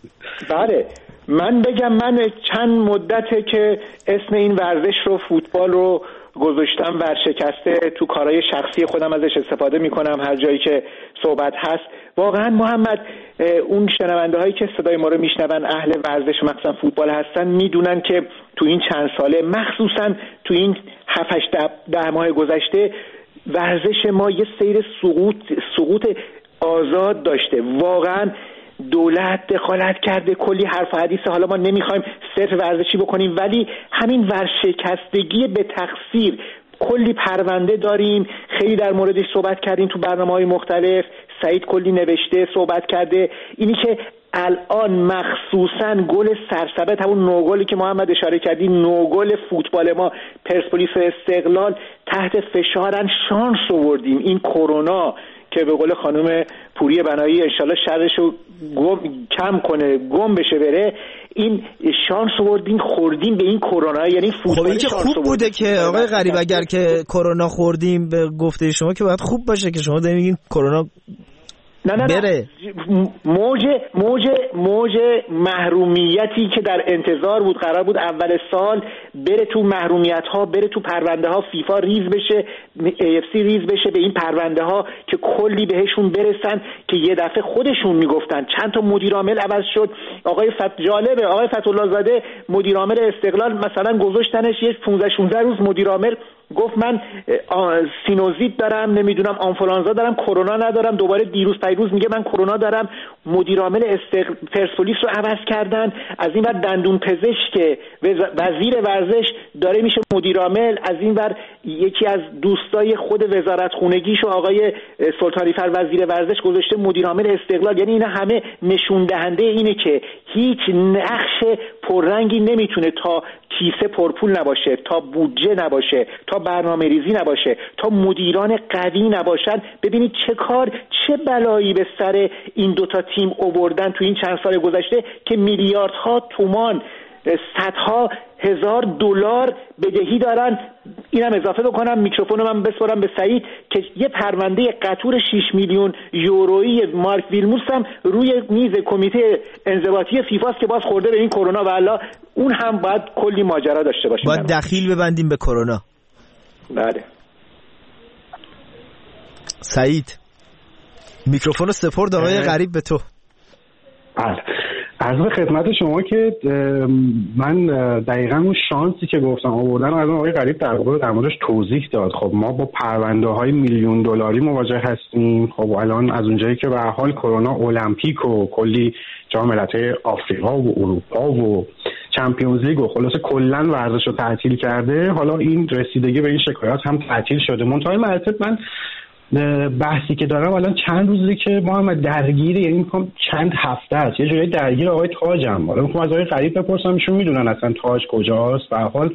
Speaker 7: بله من بگم من چند مدته که اسم این ورزش رو، فوتبال رو گذاشتم ورشکسته، تو کارهای شخصی خودم ازش استفاده میکنم هر جایی که صحبت هست. واقعا محمد اون شنونده هایی که صدای ما رو میشنون اهل ورزش مخصوصا فوتبال هستن میدونن که تو این چند ساله مخصوصا تو این هفت هشت ده ماه گذشته ورزش ما یه سیر سقوط سقوط آزاد داشته. واقعا دولت دخالت کرده، کلی حرف و حدیث، حالا ما نمیخوایم صرف ورزشی بکنیم ولی همین ورشکستگی به تقصیر، کلی پرونده داریم، خیلی در موردش صحبت کردیم تو برنامه‌های مختلف، سعید کلی نوشته صحبت کرده. اینی که الان مخصوصا گل سرسبد، همون نوگلی که محمد اشاره کردی، نوگل فوتبال ما پرسپولیس و استقلال تحت فشارن، شانس آوردیم این کرونا که به قول خانم پوری بنایی انشالله شرشو گم کم کنه، گم بشه بره، این شانس آوردیم خوردیم به این کرونا. یعنی
Speaker 4: فوتبال خب خوب بوده که آقای غریب اگر که کرونا خوردیم به گفته شما که باید خوب باشه که شما دارین میگین کرونا
Speaker 7: نه نه
Speaker 4: بره.
Speaker 7: موج موج موج محرومیتی که در انتظار بود، قرار بود اول سال بره تو محرومیت ها، بره تو پرونده ها، فیفا ریز بشه، ای اف سی ریز بشه به این پرونده ها که کلی بهشون برسن، که یه دفعه خودشون میگفتن چند تا مدیر عامل عوض شد. آقای فت جالبه آقای فتح‌الله زاده مدیر عامل استقلال مثلا گذاشتنش یه پانزده شانزده روز مدیر عامل، گفت من سینوزیت دارم، نمیدونم آنفولانزا دارم، کرونا ندارم. دوباره دیروز پیروز میگه من کرونا دارم. مدیر عامل استقلال پرسپولیس رو عوض کردن. از این ور دندون پزشک وزیر ورزش داره میشه مدیر عامل. از این ور یکی از دوستای خود وزارت خونگیشو آقای سلطانی فر وزیر ورزش گذاشته مدیر عامل استقلال. یعنی اینا همه نشون دهنده اینه که هیچ نقش پررنگی نمیتونه تا کیسه پرپول نباشه، تا بودجه نباشه، تا برنامه ریزی نباشه، تا مدیران قوی نباشن. ببینید چه کار، چه بلایی به سر این دوتا تیم آوردن تو این چند سال گذشته که میلیاردها تومان، صدها هزار دلار بدهی دارن. اینم اضافه بکنم، میکروفونو من بسپارم به سعید که یه پرونده قطور شش میلیون یورویی مارک ویلموس هم روی میز کمیته انضباطی فیفاست که باز خورده به این کرونا و الا اون هم باید کلی ماجرا داشته باشه.
Speaker 4: باید دخیل ببندیم به کرونا.
Speaker 7: بله
Speaker 4: سعید میکروفونو سپرد آقای غریب به تو.
Speaker 8: بله عرض به خدمت شما که من دقیقاً اون شانسی که گفتم آوردن از آقای غریب در واقع در موردش توضیح داد. خب ما با پرونده های میلیون دلاری مواجه هستیم. خب الان از اونجایی که به هر حال کرونا المپیک و کلی جام ملت‌های آفریقا و اروپا و چمپیونز لیگ و خلاصه کلا ورزش رو تعطیل کرده، حالا این رسیدگی به این شکایات هم تعطیل شده. منتهای مراتب من بحثی که دارم الان چند روزی که ما هم درگیر، یعنی میگم چند هفته است، یه جوری درگیر آقای تاجم. حالا میخوام از آقای غریب بپرسم، ایشون میدونن اصلا تاج کجاست؟ به هر حال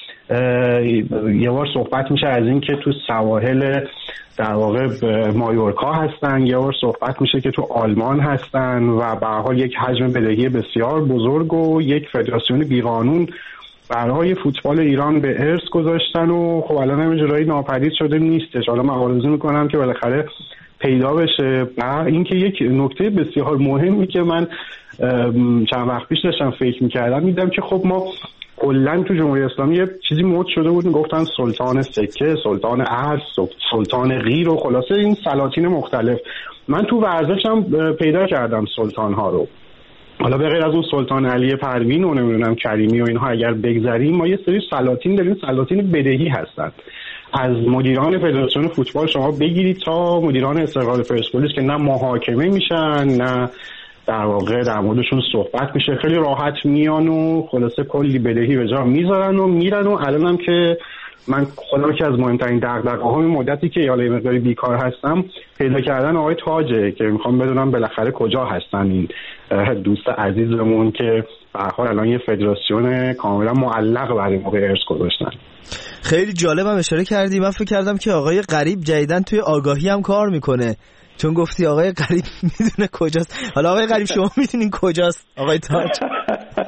Speaker 8: یه بار صحبت میشه از این که تو سواحل در واقع مایورکا هستن، یه بار صحبت میشه که تو آلمان هستن و به هر حال یک حجم بدهی بسیار بزرگ و یک فدراسیون بیقانون برای فوتبال ایران به ارث گذاشتن و خب الان هم جورایی ناپدید شده نیستش. حالا من آرزو میکنم که بالاخره پیدا بشه. و اینکه یک نکته بسیار مهمی که من چند وقت پیش داشتم فکر میکردم، میدم که خب ما کلا تو جمهوری اسلامی یه چیزی مد شده بود، میگفتن سلطان سکه، سلطان ارز، سلطان غیر و خلاصه این سلاطین مختلف. من تو ورزشم پیدا کردم سلطان ها رو. حالا به غیر از اون سلطان علی پروین و نمیدونم کریمی و اینها اگر بگذریم، ما یه سری سلاطین داریم، سلاطین بدهی هستن. از مدیران فدراسیون فوتبال شما بگیرید تا مدیران استقلال پرسپولیس که نه محاکمه میشن نه در واقع در موردشون صحبت میشه، خیلی راحت میان و خلاصه کلی بدهی به جا میذارن و میرن. و الانم که من خودم که از مهمترین دغدغه‌هام مدتی که حالا مقداری بیکار هستم پیدا کردن آقای تاجه که میخوام بدونم بالاخره کجا هستن این دوست عزیزمون که به هر حال الان یه فدراسیون کاملا معلق برای ما به ارث گذاشتن.
Speaker 4: خیلی جالبم اشاره کردی. من فکر کردم که آقای غریب جدیدن توی آگاهی هم کار میکنه، چون گفتی آقای غریب میدونه کجاست. حالا آقای غریب شما میدونین کجاست آقای تاج؟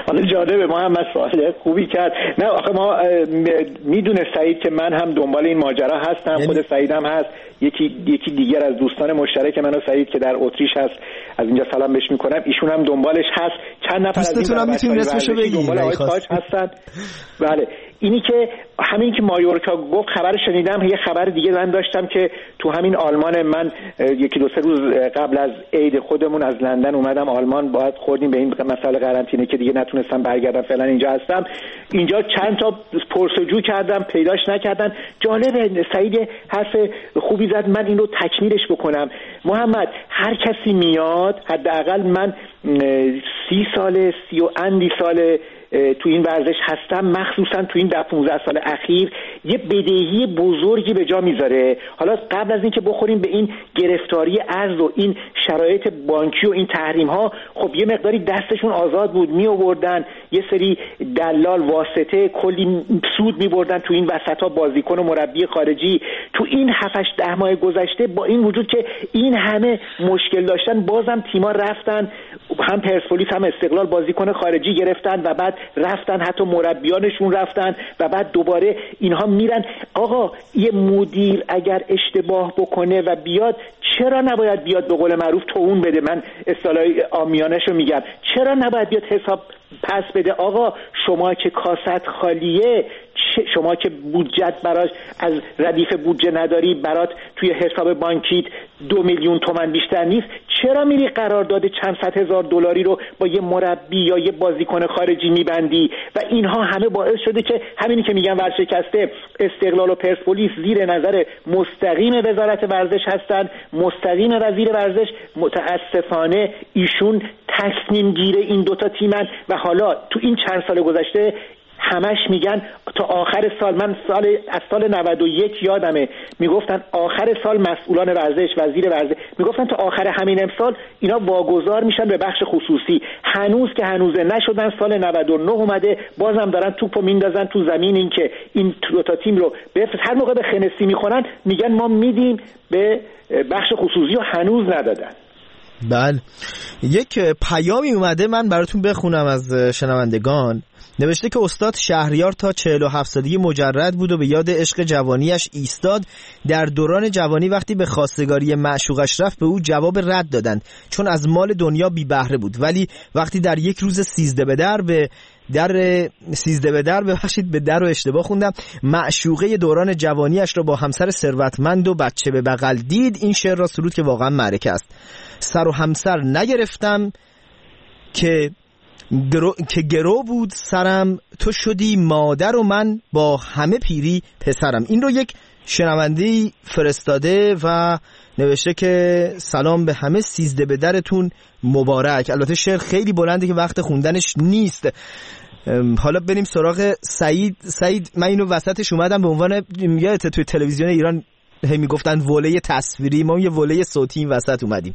Speaker 7: حالا جالبه محمد سوال خوبی کرد. نه آخه ما میدونه سعید که من هم دنبال این ماجرا هستم، یعنی... خود سعید هم هست، یکی یکی دیگر از دوستان مشترک من و سعید که در اتریش هست، از اینجا سلام بهش میکنم، ایشون هم دنبالش هست. چند نفر از این
Speaker 4: میتونیم اسمشو بگیم
Speaker 7: دنبال آقای تاج هستن. بله اینی که همین که مایورکا گفت خبر شنیدم، یه خبر دیگه من داشتم که تو همین آلمان، من یکی دو سه روز قبل از عید خودمون از لندن اومدم آلمان، باید خوردیم به این مسئله قرنطینه که دیگه نتونستم برگردم، فعلا اینجا هستم. اینجا چند تا پرسجو کردم پیداش نکردن. جالبه سعید حرف خوبی زد، من این رو تکمیلش بکنم. محمد هر کسی میاد، حداقل من سی سال سی و اندی سال تو این ورزش هستم، مخصوصا تو این ده پانزده سال اخیر یه بدهی بزرگی به جا میذاره. حالا قبل از اینکه بخوریم به این گرفتاری ارز و این شرایط بانکی و این تحریم ها، خب یه مقداری دستشون آزاد بود، می آوردن یه سری دلال واسطه کلی سود می بردن تو این وسط ها، بازیکن و مربی خارجی. تو این هفت ده ماه گذشته با این وجود که این همه مشکل داشتن، بازم تیما رفتن، هم پرسپولیس هم استقلال بازیکن خارجی گرفتن و بعد رفتن حتی مربیانشون رفتن و بعد دوباره اینها میرن. آقا یه مدیر اگر اشتباه بکنه و بیاد، چرا نباید بیاد به قول معروف توون بده؟ من اصطلاح عامیانه‌شو میگم، چرا نباید بیاد حساب پس بده؟ آقا شما که کاست خالیه، شما که بودجت براش از ردیف بودجه نداری، برات توی حساب بانکیت دو میلیون تومان بیشتر نیست، چرا میری قرارداد چند صد هزار دلاری رو با یه مربی یا یه بازیکن خارجی میبندی؟ و اینها همه باعث شده که همینی که میگن ورشکسته، استقلال و پرسپولیس زیر نظر مستقیم وزارت ورزش هستن، مستقیم وزیر ورزش. متاسفانه ایشون تصمیم گیره این دوتا تیمن و حالا تو این چند سال گذشته همش میگن تا آخر سال، من سال از سال نود و یک یادمه میگفتن آخر سال مسئولان ورزش، وزیر ورزش میگفتن تا آخر همین امسال اینا واگذار میشن به بخش خصوصی. هنوز که هنوزه نشدن، سال نود و نه اومده، بازم دارن توپو میندازن تو زمین، این که این دو تا تیم رو بفرست. هر موقع به خنسی میخورن میگن ما میدیم به بخش خصوصی و هنوز ندادن.
Speaker 4: بله، یک پیامی اومده من براتون بخونم از شنوندگان. نوشته که استاد شهریار تا چهل و هفت سالگی مجرد بود و به یاد عشق جوانیش ایستاد. در دوران جوانی وقتی به خواستگاری معشوقش رفت به او جواب رد دادند چون از مال دنیا بی بهره بود، ولی وقتی در یک روز سیزده به در به در سیزده به در ببخشید به در رو اشتباه خوندم، معشوقه دوران جوانیش را با همسر ثروتمند و بچه به بغل دید، این شعر را سرود که واقعا معرکه است. سر و همسر نگرفتم که گرو... که گرو بود سرم، تو شدی مادر و من با همه پیری پسرم. این رو یک شنونده‌ای فرستاده و نوشته که سلام به همه، سیزده به درتون مبارک. البته شعر خیلی بلنده که وقت خوندنش نیست. حالا بریم سراغ سعید. سعید من اینو وسطش اومدم به عنوان، یادت توی تلویزیون ایران هی میگفتن وله تصویری، ما یه وله صوتی این وسط اومدیم.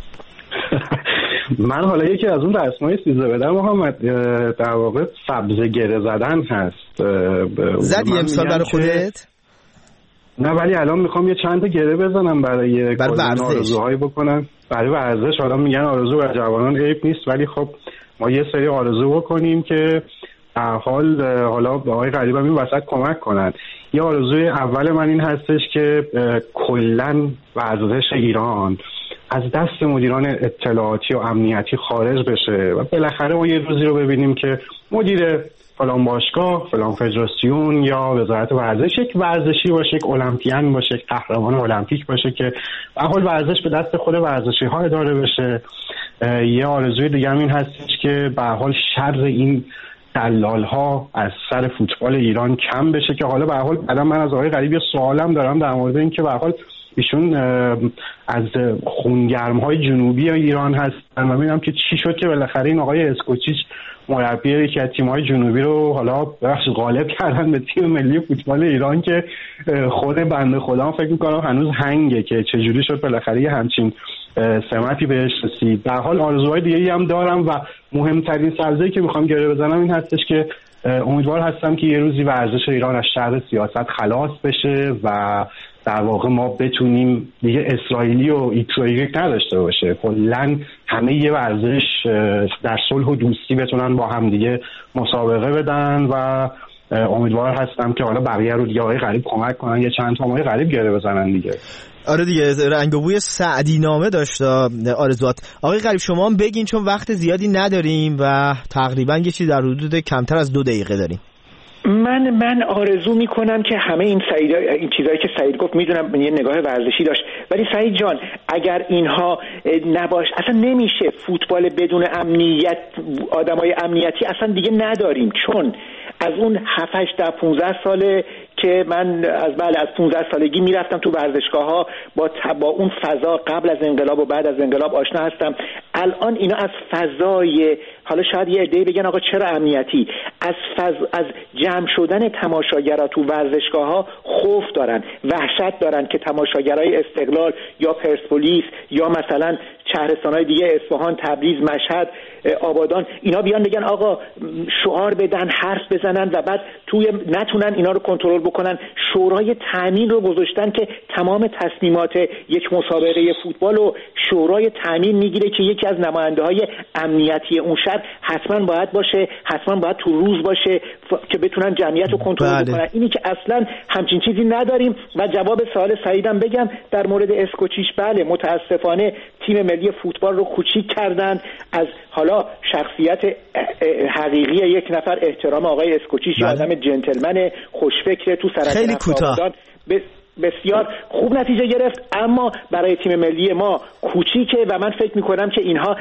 Speaker 8: من حالا یکی از اون رسمای سیزده به در محمد در واقع سبزه گره زدن هست.
Speaker 4: زدی امسال برای خودت؟
Speaker 8: نه ولی الان میخوام یه چند تا گره بزنم برای
Speaker 4: برای ورزش،
Speaker 8: آرزوهایی بکنم برای ورزش. حالا میگن آرزو برای جوانان عیب نیست، ولی خب ما یه سری آرزو بکنیم که در حال حالا آقای غریب هم این وسط کمک کنن. یه آرزوی اول من این هستش که کلن ورزش ایران از دست مدیران اطلاعاتی و امنیتی خارج بشه و بالاخره ما یه روزی رو ببینیم که مدیر فلان باشگاه، فلان فدراسیون یا وزارت ورزش یک ورزشی باشه، یک المپیان باشه، یک قهرمان المپیک باشه که به حال ورزش به دست خود ورزشی ها اداره بشه. یه آرزوی دیگه هم این هستش که به حال شر این دلال ها از سر فوتبال ایران کم بشه که حالا به حال بعدا من از آقای غریب یه سوالم دارم در مورد این که به حال ایشون از خونگرم های جنوبی ایران هستن و میدونم که چی شد که بالاخره این آقای اسکوچیچ مربی یکی از تیم‌های جنوبی رو حالا بخش غالب کردن به تیم ملی فوتبال ایران که خود بنده خدا فکر می‌کنم هنوز هنگه که چجوری شد بالاخره یه همچین سمتی بهش رسید. در حال آرزوهای دیگه‌ای هم دارم و مهمترین سبزه‌ای که می‌خوام گره بزنم این هستش که امیدوار هستم که یه روزی ورزش ایران از شر سیاست خلاص بشه و در واقع ما بتونیم دیگه اسرائیلی و ایترالی نداشته باشه، کلاً همه یه ورزش در صلح و دوستی بتونن با هم دیگه مسابقه بدن و امیدوار هستم که حالا بقیه رو دیگه آقای غریب کمک کنن، یه چند تا آقای غریب گره بزنن دیگه.
Speaker 4: آره دیگه، رنگ و بوی سعدی نامه داشت آرزوات. آقای غریب شما هم بگین چون وقت زیادی نداریم و تقریبا یه چیز در حدود کمتر از دو دقیقه داریم.
Speaker 7: من من آرزو میکنم که همه این سعید این چیزایی که سعید گفت، میدونم یه نگاه ورزشی داشت، ولی سعید جان اگر اینها نباش اصلا نمیشه. فوتبال بدون امنیت، آدمای امنیتی اصلا دیگه نداریم. چون از اون هفت هشت تا پانزده ساله که من از بله از پانزده سالگی میرفتم تو ورزشگاه‌ها، با با اون فضا قبل از انقلاب و بعد از انقلاب آشنا هستم. الان اینا از فضای، حالا شاید یه عده‌ای بگن آقا چرا امنیتی، از فض... از جمع شدن تماشاگرها تو ورزشگاه‌ها خوف دارن، وحشت دارن که تماشاگرای استقلال یا پرسپولیس یا مثلا شهرستان‌های دیگه، اصفهان، تبریز، مشهد، آبادان، اینا بیان بگن آقا شعار بدن، حرف بزنن و بعد توی نتونن اینا رو کنترل بکنن. شورای تامین رو گذاشتن که تمام تصمیمات یک مسابقه فوتبال رو شورای تامین میگیره که یکی از نماینده‌های امنیتی اون شهر حتما باید باشه، حتما باید تو روز باشه ف... که بتونن جمعیت رو کنترل بله. بکنن. اینی که اصلا همچین چیزی نداریم. و جواب سوال سعیدم بگم در مورد اسکوچیچ، بله متاسفانه تیم ملی فوتبال رو کوچیک کردن. از حالا شخصیت حقیقی یک نفر احترام آقای اسکوچیچ، بله. آدم جنتلمن خوشفکر تو سرطان افغانستان بسیار خوب نتیجه گرفت، اما برای تیم ملی ما کوچیکه و من فکر میکنم که اینها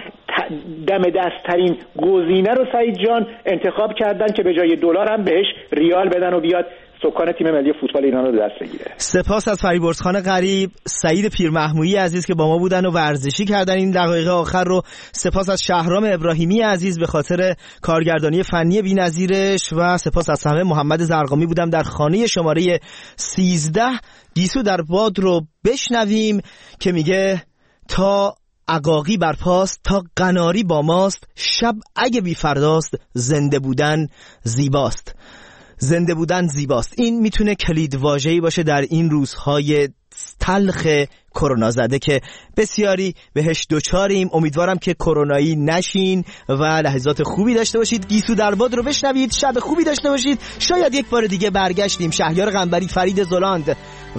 Speaker 7: دم دستترین گزینه رو سعید جان انتخاب کردن که به جای دلار هم بهش ریال بدن و بیاد سکان تیم ملی فوتبال ایران رو دست بگیره.
Speaker 4: سپاس از فریبرز خان غریب، سعید پیرمحمودی عزیز که با ما بودن و ورزشی کردن این دقایق آخر رو. سپاس از شهرام ابراهیمی عزیز به خاطر کارگردانی فنی بی‌نظیرش و سپاس از همه. محمد زرقامی بودم در خانه شماره سیزده. گیسو در باد رو بشنویم که میگه تا عقاقی برپاست، تا قناری با ماست، شب اگه بی فرداست، زنده بودن زیباست. زنده بودن زیباست. این میتونه کلید واژه‌ای باشه در این روزهای تلخ کرونا زده که بسیاری بهش دوچاریم. امیدوارم که کرونایی نشین و لحظات خوبی داشته باشید. گیسو در باد رو بشنوید، شب خوبی داشته باشید. شاید یک بار دیگه برگشتیم. شهریار قنبری، فرید زلاند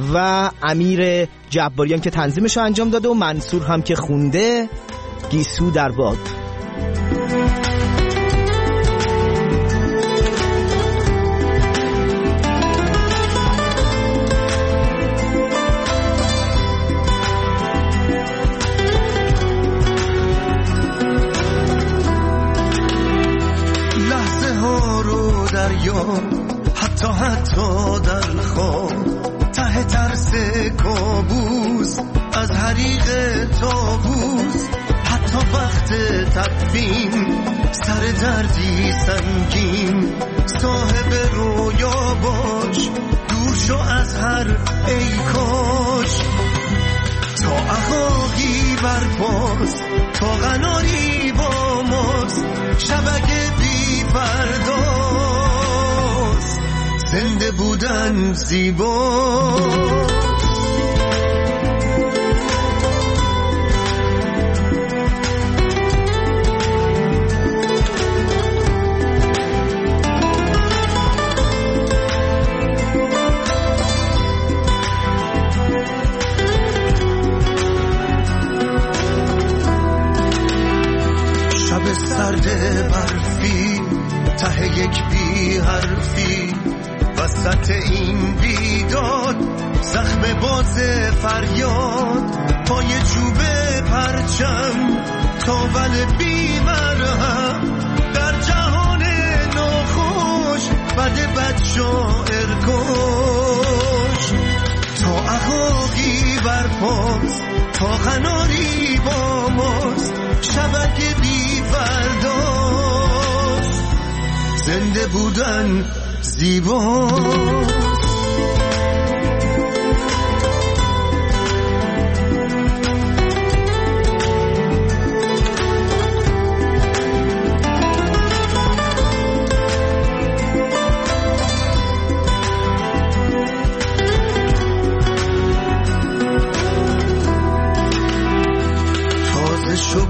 Speaker 4: و امیر جباریان که تنظیمش رو انجام داده و منصور هم که خونده. گیسو در باد.
Speaker 9: حتی حتی در خواب ته ترس کابوس از حریق تابوس، حتی وقت تدفین سر دردی سنگین، صاحب رویا باش، دور شو از هر ای کاش. تا عقاقی برپاست، تا قناری با ماست، شبک بی فرداست، زنده بودن زیباست. شب سرد برفی، ته یک بی حرفی، وسط این بیداد، زخم باز فریاد، پای چوب پرچم، تاول بی مرهم، در جهان ناخوش، بد بد شاعر کش. تا عقاقی برپاست، تا قناری با ماست، شبک بی فرداست، زنده بودن زیباست.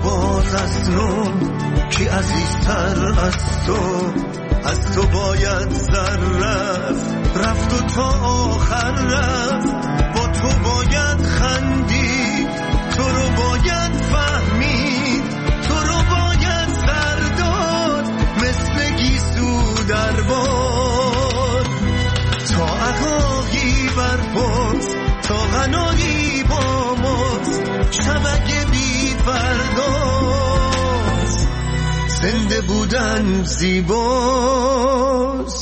Speaker 9: باز از نو کی عزیزتر از تو، از تو باید سر رفت رفت و تا آخر رفت، با تو باید خندید، تو رو باید فهمید، تو رو باید سر داد مثل گیسو در باد، تا عقاقی برپاست تا غنایی با ماست، شبک بی فرداست، زنده بودن زیباست.